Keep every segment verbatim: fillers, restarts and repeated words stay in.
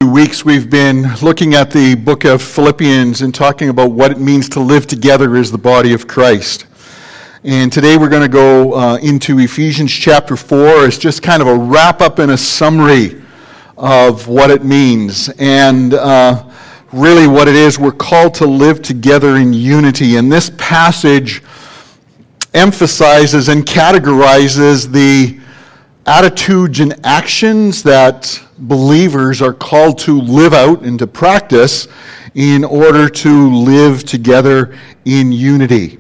Weeks we've been looking at the book of Philippians and talking about what it means to live together as the body of Christ. And today we're going to go uh, into Ephesians chapter four as just kind of a wrap-up and a summary of what it means. And uh, really what it is, we're called to live together in unity. And this passage emphasizes and categorizes the attitudes and actions that believers are called to live out and to practice in order to live together in unity.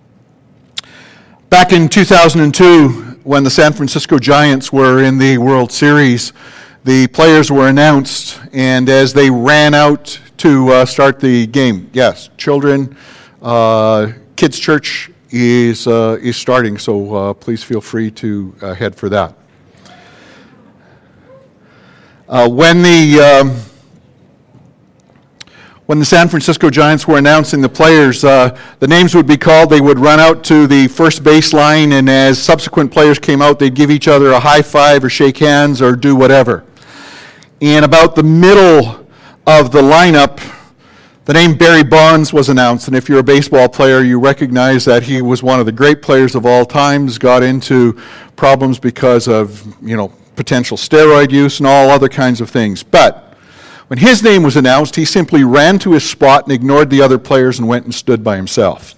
Back in two thousand two, when the San Francisco Giants were in the World Series, the players were announced, and as they ran out to uh, start the game, yes, children, uh, kids' church is uh, is starting, so uh, please feel free to uh, head for that. Uh, when the um, when the San Francisco Giants were announcing the players, uh, the names would be called. They would run out to the first baseline, and as subsequent players came out, they'd give each other a high five or shake hands or do whatever. And about the middle of the lineup, the name Barry Bonds was announced. And if you're a baseball player, you recognize that he was one of the great players of all times. Got into problems because of, you know, potential steroid use and all other kinds of things. But when his name was announced, he simply ran to his spot and ignored the other players and went and stood by himself.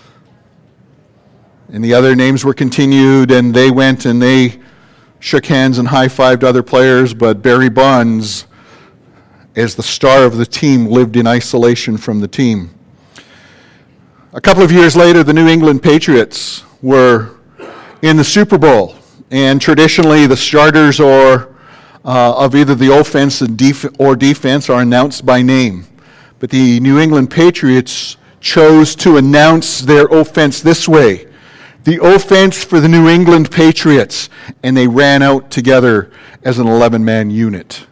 And the other names were continued, and they went and they shook hands and high-fived other players, but Barry Bonds, as the star of the team, lived in isolation from the team. A couple of years later, the New England Patriots were in the Super Bowl. And traditionally, the starters or uh, of either the offense and def- or defense are announced by name. But the New England Patriots chose to announce their offense this way: the offense for the New England Patriots. And they ran out together as an eleven-man unit.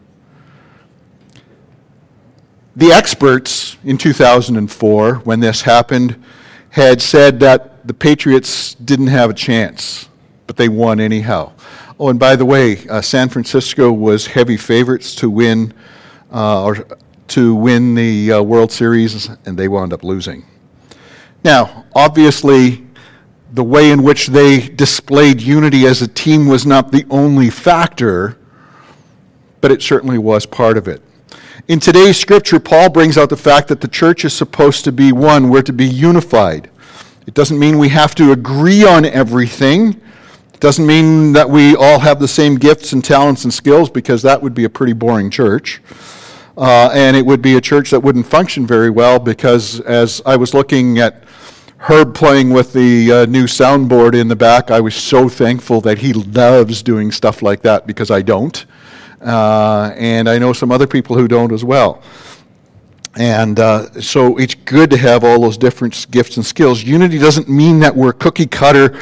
The experts in two thousand four, when this happened, had said that the Patriots didn't have a chance, but they won anyhow. Oh, and by the way, uh, San Francisco was heavy favorites to win uh, or to win the uh, World Series, and they wound up losing. Now, obviously, the way in which they displayed unity as a team was not the only factor, but it certainly was part of it. In today's scripture, Paul brings out the fact that the church is supposed to be one. We're to be unified. It doesn't mean we have to agree on everything. It doesn't mean that we all have the same gifts and talents and skills, because that would be a pretty boring church. Uh, and it would be a church that wouldn't function very well, because as I was looking at Herb playing with the uh, new soundboard in the back, I was so thankful that he loves doing stuff like that, because I don't. Uh, and I know some other people who don't as well. And uh, so it's good to have all those different gifts and skills. Unity doesn't mean that we're cookie cutter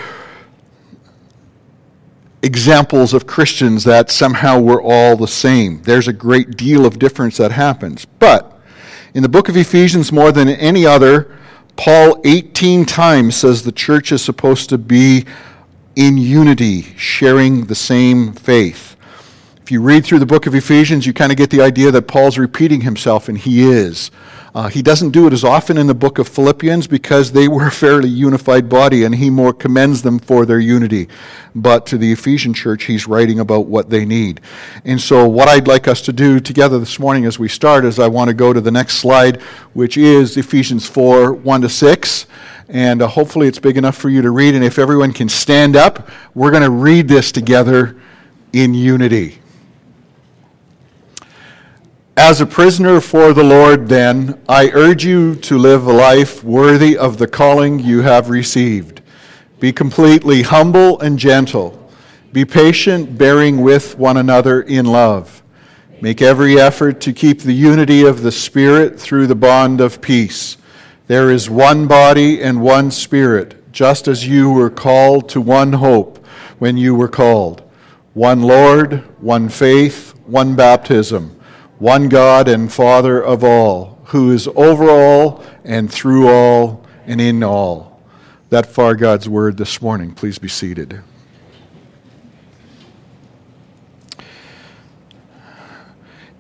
examples of Christians, that somehow we're all the same. There's a great deal of difference that happens. But in the book of Ephesians, more than any other, Paul eighteen times says the church is supposed to be in unity, sharing the same faith. If you read through the book of Ephesians, you kind of get the idea that Paul's repeating himself, and he is. Uh, he doesn't do it as often in the book of Philippians, because they were a fairly unified body, and he more commends them for their unity. But to the Ephesian church, he's writing about what they need. And so what I'd like us to do together this morning as we start is I want to go to the next slide, which is Ephesians four, one to six. And uh, hopefully it's big enough for you to read. And if everyone can stand up, we're going to read this together in unity. As a prisoner for the Lord, then, I urge you to live a life worthy of the calling you have received. Be completely humble and gentle. Be patient, bearing with one another in love. Make every effort to keep the unity of the Spirit through the bond of peace. There is one body and one Spirit, just as you were called to one hope when you were called. One Lord, one faith, one baptism. One God and Father of all, who is over all and through all and in all. That far God's word this morning. Please be seated.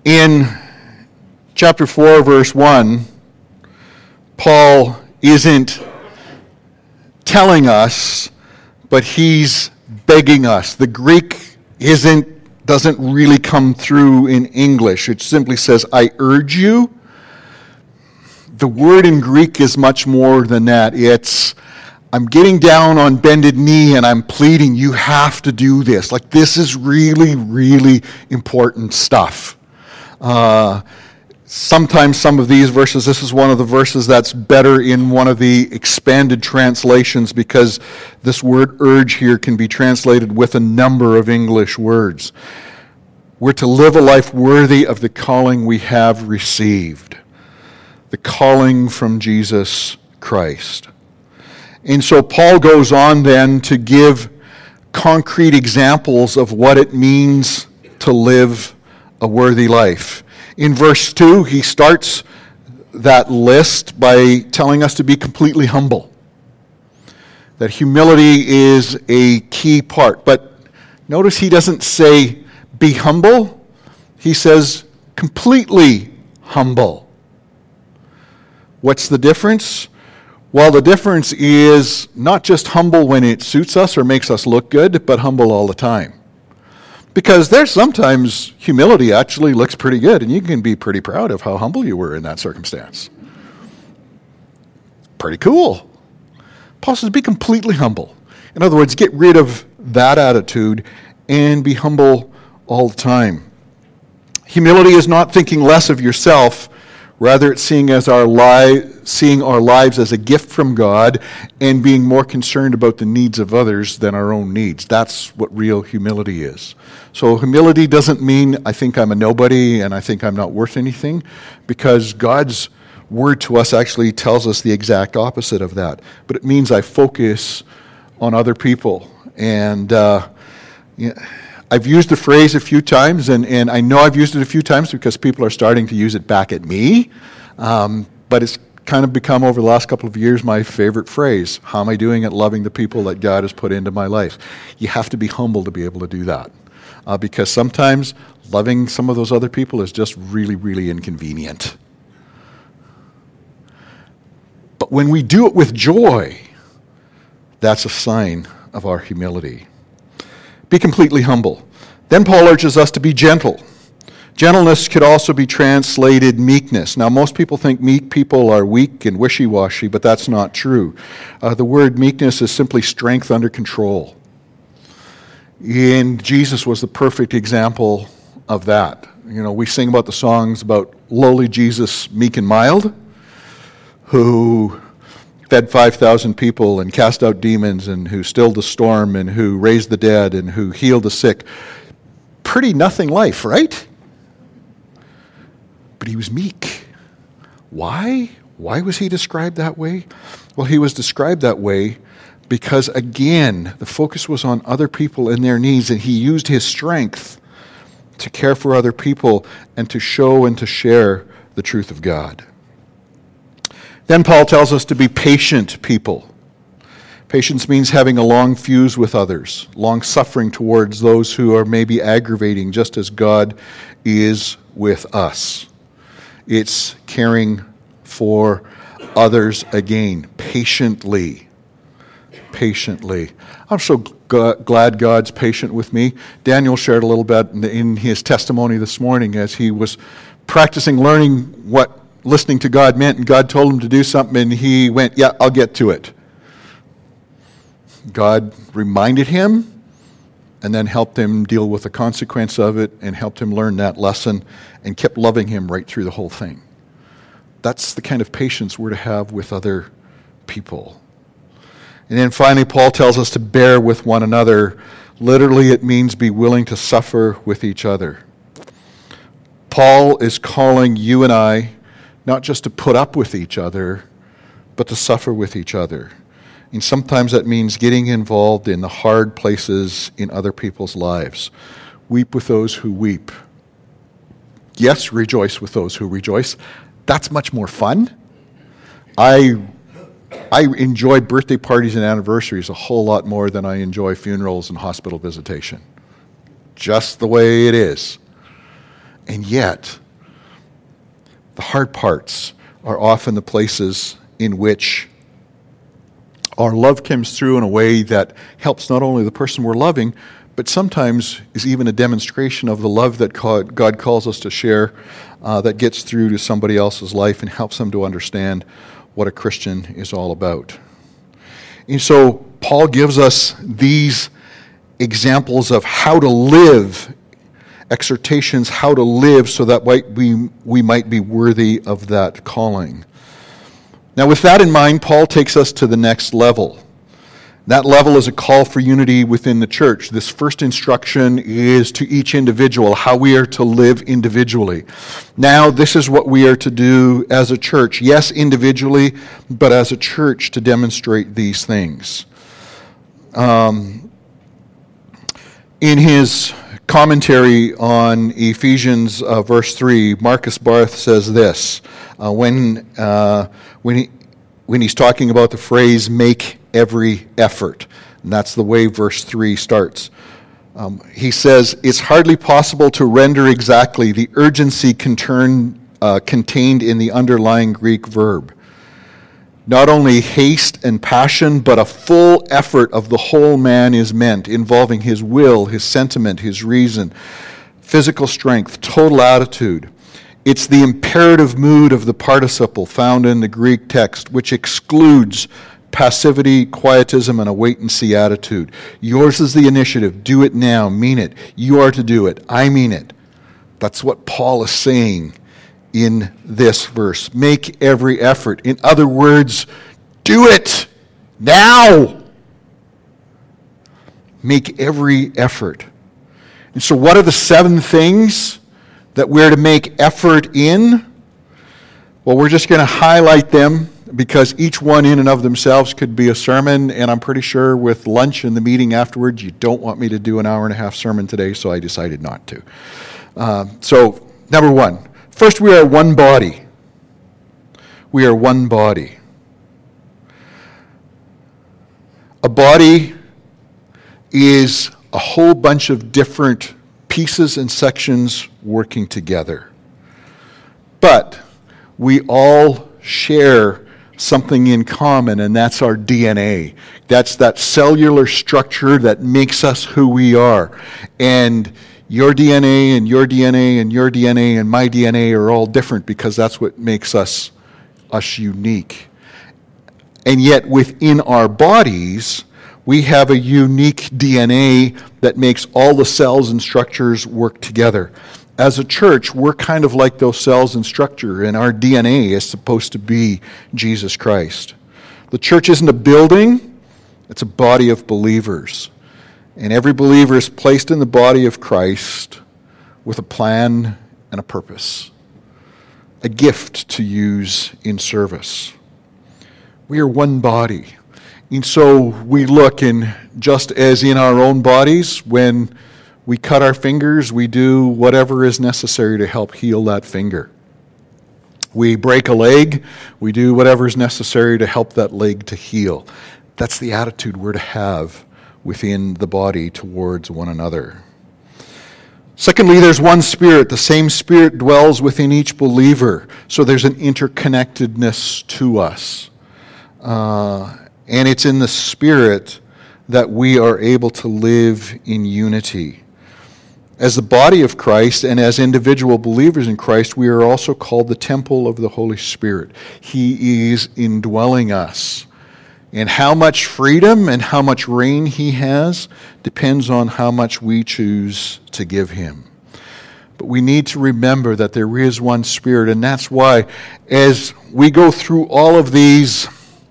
In chapter four, verse one, Paul isn't telling us, but he's begging us. The Greek isn't doesn't really come through in English. It simply says, I urge you. The word in Greek is much more than that. It's, I'm getting down on bended knee and I'm pleading, you have to do this. Like, this is really, really important stuff. Uh, sometimes some of these verses, this is one of the verses that's better in one of the expanded translations, because this word urge here can be translated with a number of English words. We're to live a life worthy of the calling we have received, the calling from Jesus Christ. And so Paul goes on then to give concrete examples of what it means to live a worthy life. In verse two, he starts that list by telling us to be completely humble. That humility is a key part. But notice he doesn't say be humble. He says completely humble. What's the difference? Well, the difference is not just humble when it suits us or makes us look good, but humble all the time. Because there's sometimes humility actually looks pretty good, and you can be pretty proud of how humble you were in that circumstance. Pretty cool. Paul says, be completely humble. In other words, get rid of that attitude and be humble all the time. Humility is not thinking less of yourself. Rather, it's seeing as our li- seeing our lives as a gift from God and being more concerned about the needs of others than our own needs. That's what real humility is. So humility doesn't mean I think I'm a nobody and I think I'm not worth anything, because God's word to us actually tells us the exact opposite of that. But it means I focus on other people. And uh, you know, I've used the phrase a few times, and, and I know I've used it a few times because people are starting to use it back at me. Um, but it's kind of become, over the last couple of years, my favorite phrase. How am I doing at loving the people that God has put into my life? You have to be humble to be able to do that. Uh, because sometimes loving some of those other people is just really, really inconvenient. But when we do it with joy, that's a sign of our humility. Be completely humble. Then Paul urges us to be gentle. Gentleness could also be translated meekness. Now, most people think meek people are weak and wishy-washy, but that's not true. Uh, the word meekness is simply strength under control. And Jesus was the perfect example of that. You know, we sing about the songs about lowly Jesus, meek and mild, who fed five thousand people and cast out demons and who stilled the storm and who raised the dead and who healed the sick. Pretty nothing life, right? But he was meek. Why? Why was he described that way? Well, he was described that way because, again, the focus was on other people and their needs, and he used his strength to care for other people and to show and to share the truth of God. Then Paul tells us to be patient people. Patience means having a long fuse with others, long suffering towards those who are maybe aggravating, just as God is with us. It's caring for others again, patiently. Patiently. I'm so g- glad God's patient with me. Daniel shared a little bit in his testimony this morning as he was practicing learning what listening to God meant, and God told him to do something, and he went, yeah, I'll get to it. God reminded him, and then helped him deal with the consequence of it, and helped him learn that lesson, and kept loving him right through the whole thing. That's the kind of patience we're to have with other people. And then finally, Paul tells us to bear with one another. Literally, it means be willing to suffer with each other. Paul is calling you and I not just to put up with each other, but to suffer with each other. And sometimes that means getting involved in the hard places in other people's lives. Weep with those who weep. Yes, rejoice with those who rejoice. That's much more fun. I I enjoy birthday parties and anniversaries a whole lot more than I enjoy funerals and hospital visitation. Just the way it is. And yet, the hard parts are often the places in which our love comes through in a way that helps not only the person we're loving, but sometimes is even a demonstration of the love that God calls us to share uh, that gets through to somebody else's life and helps them to understand what a Christian is all about. And so Paul gives us these examples of how to live, exhortations how to live so that we, we might be worthy of that calling. Now with that in mind, Paul takes us to the next level. That level is a call for unity within the church. This first instruction is to each individual, how we are to live individually. Now, this is what we are to do as a church. Yes, individually, but as a church to demonstrate these things. Um, in his commentary on Ephesians uh, verse three, Marcus Barth says this, uh, when, uh, when, he, when he's talking about the phrase, make every effort. And that's the way verse three starts. Um, he says, it's hardly possible to render exactly the urgency contern, uh, contained in the underlying Greek verb. Not only haste and passion, but a full effort of the whole man is meant, involving his will, his sentiment, his reason, physical strength, total attitude. It's the imperative mood of the participle found in the Greek text, which excludes passivity, quietism, and a wait-and-see attitude. Yours is the initiative. Do it now. Mean it. You are to do it. I mean it. That's what Paul is saying in this verse. Make every effort. In other words, do it now. Make every effort. And so what are the seven things that we're to make effort in? Well, we're just going to highlight them, because each one in and of themselves could be a sermon, and I'm pretty sure with lunch and the meeting afterwards, you don't want me to do an hour and a half sermon today, so I decided not to. Uh, so, number one, first we are one body. We are one body. A body is a whole bunch of different pieces and sections working together. But we all share something in common, and that's our D N A. That's that cellular structure that makes us who we are. And your D N A and your D N A and your D N A and my D N A are all different, because that's what makes us us unique. And yet within our bodies, we have a unique D N A that makes all the cells and structures work together. As a church, we're kind of like those cells and structure, and our D N A is supposed to be Jesus Christ. The church isn't a building, it's a body of believers. And every believer is placed in the body of Christ with a plan and a purpose, a gift to use in service. We are one body. And so we look, and just as in our own bodies, when we cut our fingers, we do whatever is necessary to help heal that finger. We break a leg, we do whatever is necessary to help that leg to heal. That's the attitude we're to have within the body towards one another. Secondly, there's one Spirit. The same Spirit dwells within each believer. So there's an interconnectedness to us. Uh, and it's in the Spirit that we are able to live in unity. As the body of Christ and as individual believers in Christ, we are also called the temple of the Holy Spirit. He is indwelling us. And how much freedom and how much reign he has depends on how much we choose to give him. But we need to remember that there is one Spirit, and that's why as we go through all of these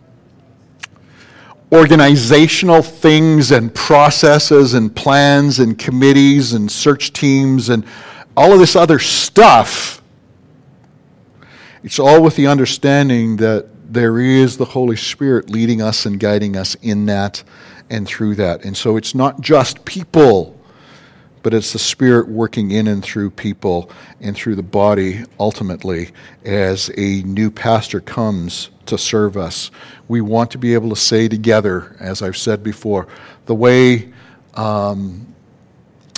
organizational things and processes and plans and committees and search teams and all of this other stuff, it's all with the understanding that there is the Holy Spirit leading us and guiding us in that and through that. And so it's not just people, but it's the Spirit working in and through people and through the body ultimately as a new pastor comes to serve us. We want to be able to say together, as I've said before, the way um,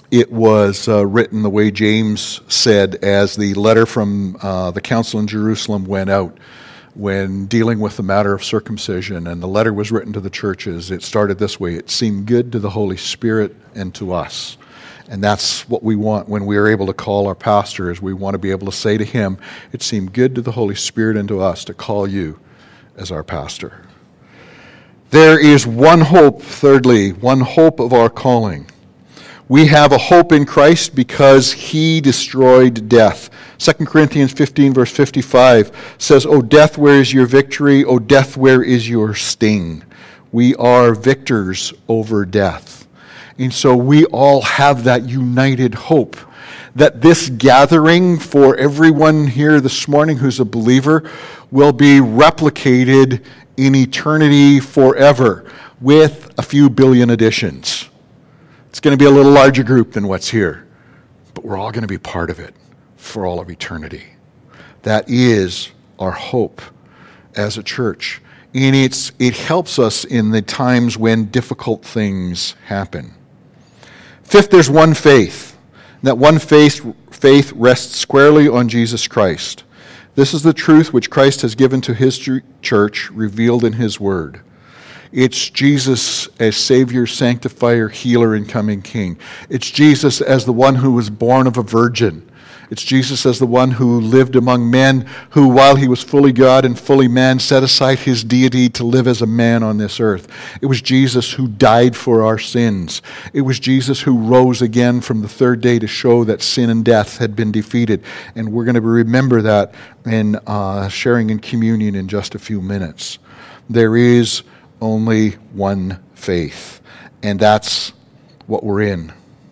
it was uh, written the way James said as the letter from uh, the council in Jerusalem went out when dealing with the matter of circumcision, and the letter was written to the churches. It started this way: it seemed good to the Holy Spirit and to us. And that's what we want when we are able to call our pastor, is we want to be able to say to him, it seemed good to the Holy Spirit and to us to call you as our pastor. There is one hope, thirdly, one hope of our calling. We have a hope in Christ because he destroyed death. Second Corinthians fifteen, verse fifty-five says, O death, where is your victory? O death, where is your sting? We are victors over death. And so we all have that united hope that this gathering for everyone here this morning who's a believer will be replicated in eternity forever with a few billion additions. It's going to be a little larger group than what's here, but we're all going to be part of it for all of eternity. That is our hope as a church. And it's, it helps us in the times when difficult things happen. Fifth, there's one faith. That one faith, faith rests squarely on Jesus Christ. This is the truth which Christ has given to his church, revealed in his word. It's Jesus as Savior, Sanctifier, Healer, and coming King. It's Jesus as the one who was born of a virgin. It's Jesus as the one who lived among men, who, while he was fully God and fully man, set aside his deity to live as a man on this earth. It was Jesus who died for our sins. It was Jesus who rose again from the third day to show that sin and death had been defeated. And we're going to remember that in uh, sharing in communion in just a few minutes. There is only one faith, and that's what we're in.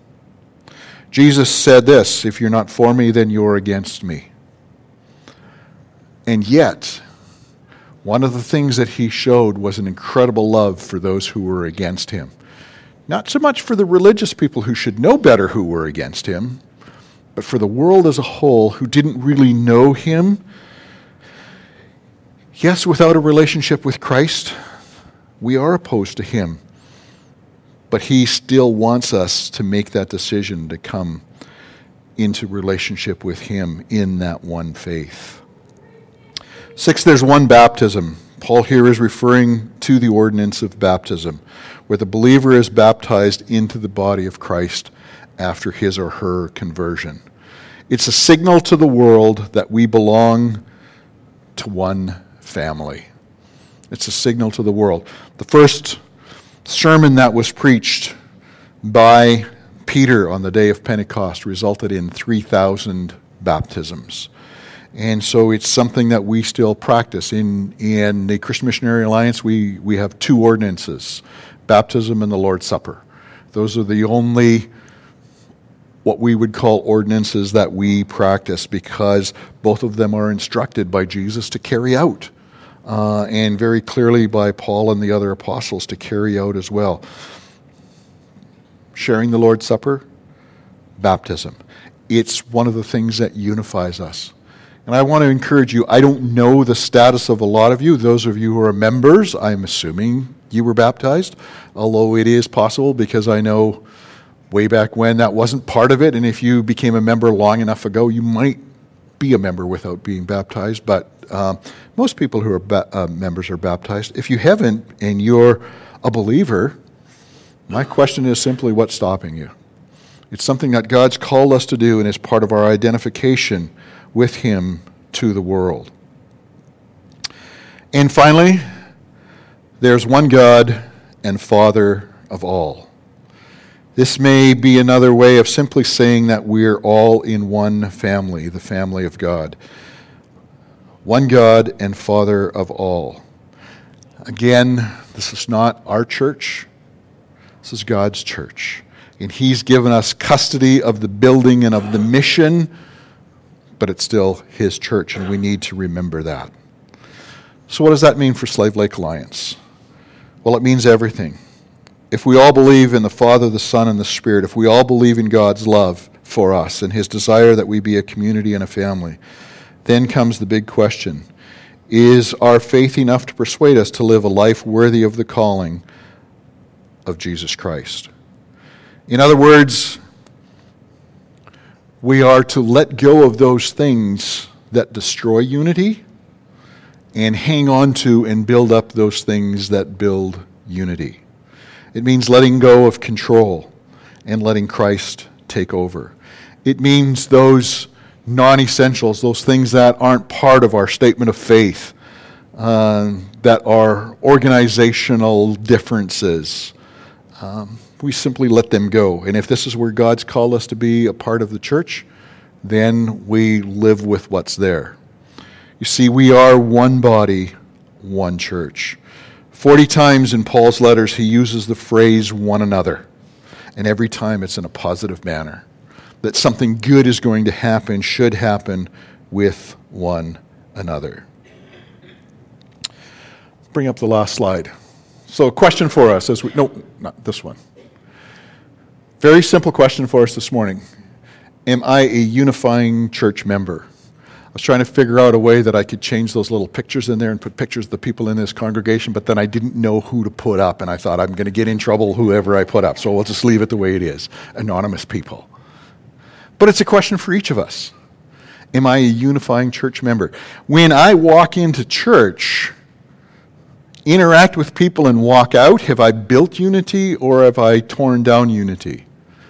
Jesus said this, if you're not for me, then you're against me. And yet, one of the things that he showed was an incredible love for those who were against him. Not so much for the religious people who should know better who were against him, but for the world as a whole who didn't really know him. Yes, without a relationship with Christ, we are opposed to him. But he still wants us to make that decision to come into relationship with him in that one faith. Sixth, there's one baptism. Paul here is referring to the ordinance of baptism, where the believer is baptized into the body of Christ after his or her conversion. It's a signal to the world that we belong to one family. It's a signal to the world. The first sermon that was preached by Peter on the day of Pentecost resulted in three thousand baptisms. And so it's something that we still practice. In, in the Christian Missionary Alliance, we, we have two ordinances, baptism and the Lord's Supper. Those are the only, what we would call ordinances that we practice, because both of them are instructed by Jesus to carry out. Uh, and very clearly by Paul and the other apostles to carry out as well. Sharing the Lord's Supper, baptism. It's one of the things that unifies us. And I want to encourage you, I don't know the status of a lot of you. Those of you who are members, I'm assuming you were baptized, although it is possible, because I know way back when that wasn't part of it, and if you became a member long enough ago, you might be a member without being baptized, but uh, most people who are ba- uh, members are baptized. If you haven't and you're a believer, my question is simply, what's stopping you? It's something that God's called us to do, and is part of our identification with him to the world. And finally, there's one God and Father of all. This may be another way of simply saying that we're all in one family, the family of God. One God and Father of all. Again, this is not our church. This is God's church. And he's given us custody of the building and of the mission, but it's still his church, and we need to remember that. So what does that mean for Slave Lake Alliance? Well, it means everything. If we all believe in the Father, the Son, and the Spirit, if we all believe in God's love for us and his desire that we be a community and a family, then comes the big question. Is our faith enough to persuade us to live a life worthy of the calling of Jesus Christ? In other words, We are to let go of those things that destroy unity and hang on to and build up those things that build unity. It means letting go of control and letting Christ take over. It means those non-essentials, those things that aren't part of our statement of faith, uh, that are organizational differences. Um, we simply let them go. And if this is where God's called us to be a part of the church, then we live with what's there. You see, we are one body, one church. Forty times in Paul's letters, he uses the phrase one another. And every time it's in a positive manner. That something good is going to happen, should happen with one another. Bring up the last slide. So a question for us as we, no, not this one. Very simple question for us this morning. Am I a unifying church member? I was trying to figure out a way that I could change those little pictures in there and put pictures of the people in this congregation, but then I didn't know who to put up, and I thought I'm going to get in trouble whoever I put up, so we'll just leave it the way it is. Anonymous people. But it's a question for each of us. Am I a unifying church member? When I walk into church, interact with people and walk out, have I built unity or have I torn down unity?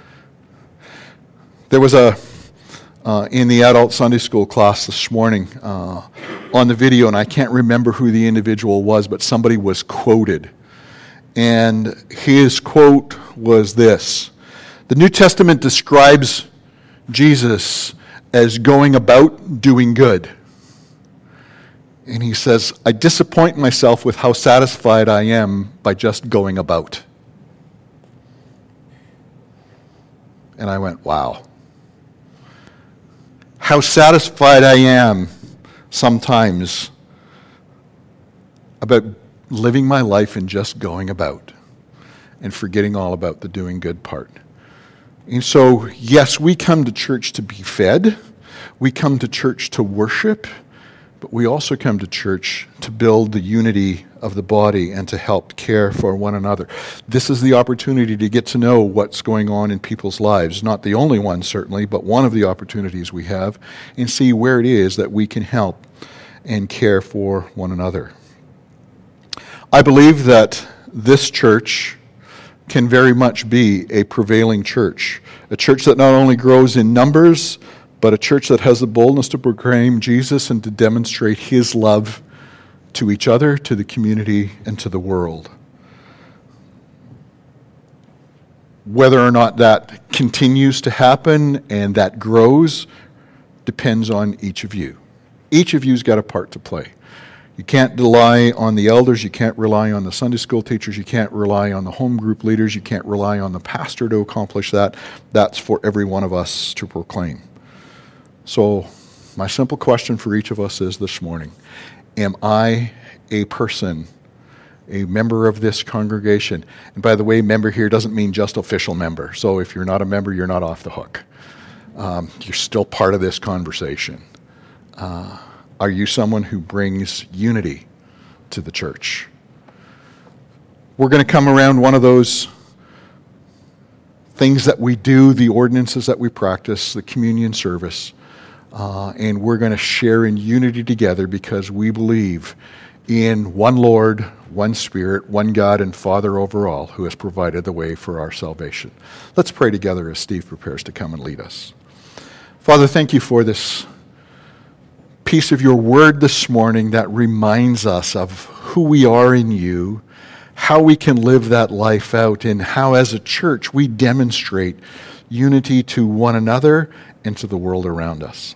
There was a, uh, in the adult Sunday school class this morning, uh, on the video, and I can't remember who the individual was, but somebody was quoted. And his quote was this: the New Testament describes Jesus as going about doing good. And he says, I disappoint myself with how satisfied I am by just going about. And I went, wow. How satisfied I am sometimes about living my life and just going about and forgetting all about the doing good part. And so, yes, we come to church to be fed. We come to church to worship. But we also come to church to build the unity of the body and to help care for one another. This is the opportunity to get to know what's going on in people's lives. Not the only one, certainly, but one of the opportunities we have, and see where it is that we can help and care for one another. I believe that this church can very much be a prevailing church, a church that not only grows in numbers, but a church that has the boldness to proclaim Jesus and to demonstrate his love to each other, to the community, and to the world. Whether or not that continues to happen and that grows depends on each of you. Each of you's got a part to play. You can't rely on the elders, you can't rely on the Sunday school teachers, you can't rely on the home group leaders, you can't rely on the pastor to accomplish that. That's for every one of us to proclaim. So, my simple question for each of us is this morning: am I a person, a member of this congregation? And by the way, member here doesn't mean just official member. So if you're not a member, you're not off the hook. Um, you're still part of this conversation. Uh, are you someone who brings unity to the church? We're going to come around one of those things that we do, the ordinances that we practice, the communion service. Uh, and we're going to share in unity together because we believe in one Lord, one Spirit, one God and Father over all, who has provided the way for our salvation. Let's pray together as Steve prepares to come and lead us. Father, thank you for this piece of your word this morning that reminds us of who we are in you, how we can live that life out, and how as a church we demonstrate unity to one another and to the world around us.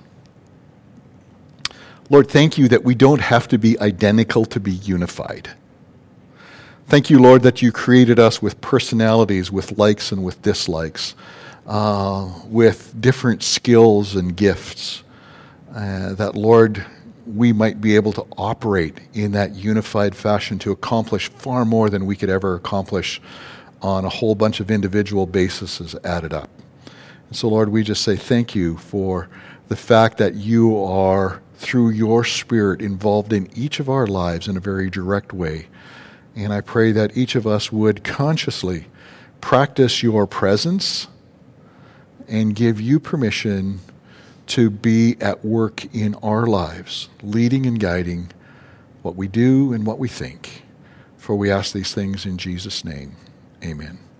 Lord, thank you that we don't have to be identical to be unified. Thank you, Lord, that you created us with personalities, with likes and with dislikes, uh, with different skills and gifts, uh, that, Lord, we might be able to operate in that unified fashion to accomplish far more than we could ever accomplish on a whole bunch of individual bases added up. And so, Lord, we just say thank you for the fact that you are, through your Spirit, involved in each of our lives in a very direct way. And I pray that each of us would consciously practice your presence and give you permission to be at work in our lives, leading and guiding what we do and what we think. For we ask these things in Jesus' name. Amen.